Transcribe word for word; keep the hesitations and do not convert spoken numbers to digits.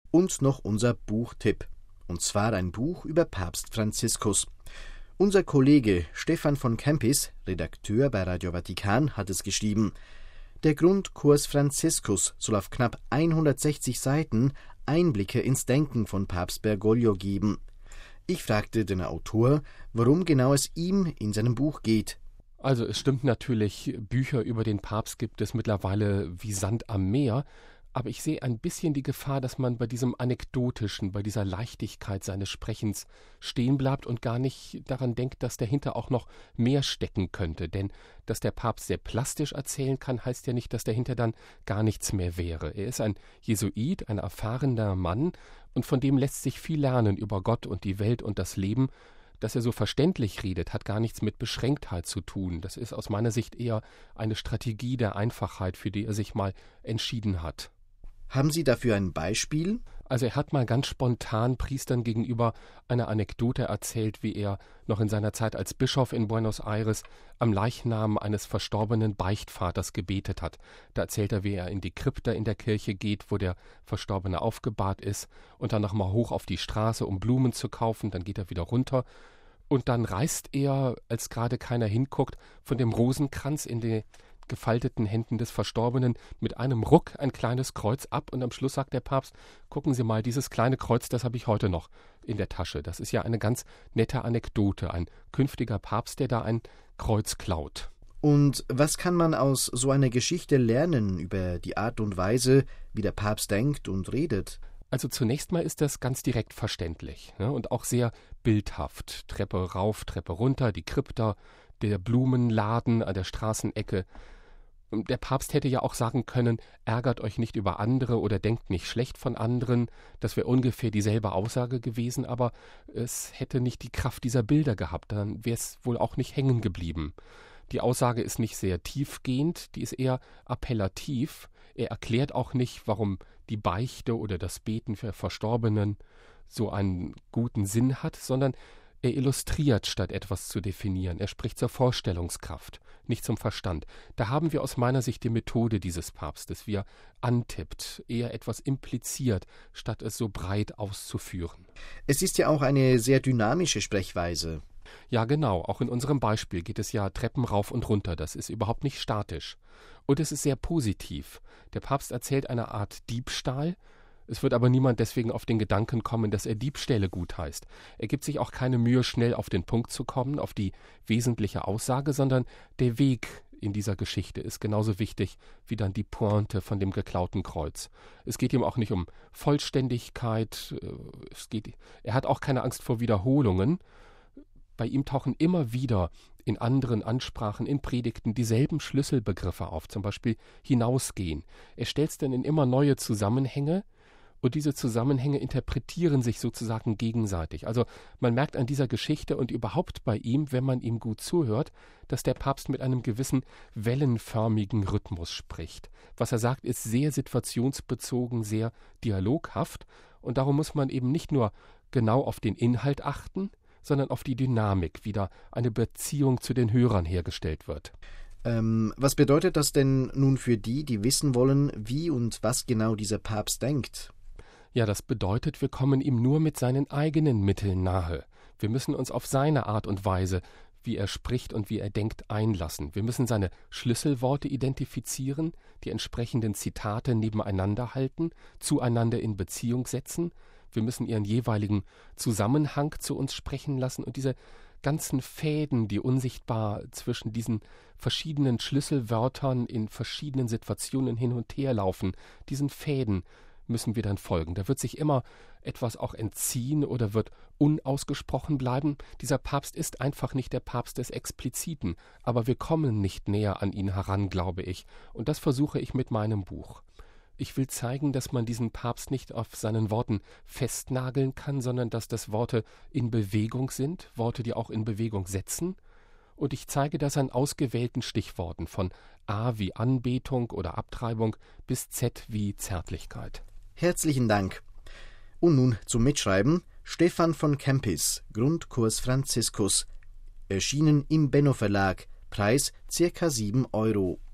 Und noch unser Buchtipp. Und zwar ein Buch über Papst Franziskus. Unser Kollege Stefan von Kempis, Redakteur bei Radio Vatikan, hat es geschrieben. Der Grundkurs Franziskus soll auf knapp hundertsechzig Seiten Einblicke ins Denken von Papst Bergoglio geben. Ich fragte den Autor, worum genau es ihm in seinem Buch geht. Also es stimmt natürlich, Bücher über den Papst gibt es mittlerweile wie Sand am Meer, aber ich sehe ein bisschen die Gefahr, dass man bei diesem Anekdotischen, bei dieser Leichtigkeit seines Sprechens stehen bleibt und gar nicht daran denkt, dass dahinter auch noch mehr stecken könnte. Denn dass der Papst sehr plastisch erzählen kann, heißt ja nicht, dass dahinter dann gar nichts mehr wäre. Er ist ein Jesuit, ein erfahrener Mann, und von dem lässt sich viel lernen über Gott und die Welt und das Leben. Dass er so verständlich redet, hat gar nichts mit Beschränktheit zu tun. Das ist aus meiner Sicht eher eine Strategie der Einfachheit, für die er sich mal entschieden hat. Haben Sie dafür ein Beispiel? Also er hat mal ganz spontan Priestern gegenüber eine Anekdote erzählt, wie er noch in seiner Zeit als Bischof in Buenos Aires am Leichnam eines verstorbenen Beichtvaters gebetet hat. Da erzählt er, wie er in die Krypta in der Kirche geht, wo der Verstorbene aufgebahrt ist, und dann nochmal hoch auf die Straße, um Blumen zu kaufen. Dann geht er wieder runter und dann reißt er, als gerade keiner hinguckt, von dem Rosenkranz in die gefalteten Händen des Verstorbenen mit einem Ruck ein kleines Kreuz ab, und am Schluss sagt der Papst, gucken Sie mal, dieses kleine Kreuz, das habe ich heute noch in der Tasche. Das ist ja eine ganz nette Anekdote, ein künftiger Papst, der da ein Kreuz klaut. Und was kann man aus so einer Geschichte lernen über die Art und Weise, wie der Papst denkt und redet? Also zunächst mal ist das ganz direkt verständlich, ne, und auch sehr bildhaft. Treppe rauf, Treppe runter, die Krypta, der Blumenladen an der Straßenecke. Der Papst hätte ja auch sagen können, ärgert euch nicht über andere oder denkt nicht schlecht von anderen. Das wäre ungefähr dieselbe Aussage gewesen, aber es hätte nicht die Kraft dieser Bilder gehabt. Dann wäre es wohl auch nicht hängen geblieben. Die Aussage ist nicht sehr tiefgehend, die ist eher appellativ. Er erklärt auch nicht, warum die Beichte oder das Beten für Verstorbenen so einen guten Sinn hat, sondern er illustriert, statt etwas zu definieren. Er spricht zur Vorstellungskraft, nicht zum Verstand. Da haben wir aus meiner Sicht die Methode dieses Papstes, wie er antippt, eher etwas impliziert, statt es so breit auszuführen. Es ist ja auch eine sehr dynamische Sprechweise. Ja, genau. Auch in unserem Beispiel geht es ja Treppen rauf und runter. Das ist überhaupt nicht statisch. Und es ist sehr positiv. Der Papst erzählt eine Art Diebstahl. Es wird aber niemand deswegen auf den Gedanken kommen, dass er Diebstähle gutheißt. Er gibt sich auch keine Mühe, schnell auf den Punkt zu kommen, auf die wesentliche Aussage, sondern der Weg in dieser Geschichte ist genauso wichtig wie dann die Pointe von dem geklauten Kreuz. Es geht ihm auch nicht um Vollständigkeit. Es geht, er hat auch keine Angst vor Wiederholungen. Bei ihm tauchen immer wieder in anderen Ansprachen, in Predigten dieselben Schlüsselbegriffe auf, zum Beispiel hinausgehen. Er stellt es dann in immer neue Zusammenhänge, und diese Zusammenhänge interpretieren sich sozusagen gegenseitig. Also man merkt an dieser Geschichte und überhaupt bei ihm, wenn man ihm gut zuhört, dass der Papst mit einem gewissen wellenförmigen Rhythmus spricht. Was er sagt, ist sehr situationsbezogen, sehr dialoghaft, und darum muss man eben nicht nur genau auf den Inhalt achten, sondern auf die Dynamik, wie da eine Beziehung zu den Hörern hergestellt wird. Ähm, was bedeutet das denn nun für die, die wissen wollen, wie und was genau dieser Papst denkt? Ja, das bedeutet, wir kommen ihm nur mit seinen eigenen Mitteln nahe. Wir müssen uns auf seine Art und Weise, wie er spricht und wie er denkt, einlassen. Wir müssen seine Schlüsselworte identifizieren, die entsprechenden Zitate nebeneinander halten, zueinander in Beziehung setzen. Wir müssen ihren jeweiligen Zusammenhang zu uns sprechen lassen, und diese ganzen Fäden, die unsichtbar zwischen diesen verschiedenen Schlüsselwörtern in verschiedenen Situationen hin und her laufen, diesen Fäden müssen wir dann folgen. Da wird sich immer etwas auch entziehen oder wird unausgesprochen bleiben. Dieser Papst ist einfach nicht der Papst des Expliziten, aber wir kommen nicht näher an ihn heran, glaube ich. Und das versuche ich mit meinem Buch. Ich will zeigen, dass man diesen Papst nicht auf seinen Worten festnageln kann, sondern dass das Worte in Bewegung sind, Worte, die auch in Bewegung setzen. Und ich zeige das an ausgewählten Stichworten, von A wie Anbetung oder Abtreibung bis Z wie Zärtlichkeit. Herzlichen Dank. Und nun zum Mitschreiben. Stefan von Kempis, Grundkurs Franziskus. Erschienen im Benno Verlag. Preis circa sieben Euro.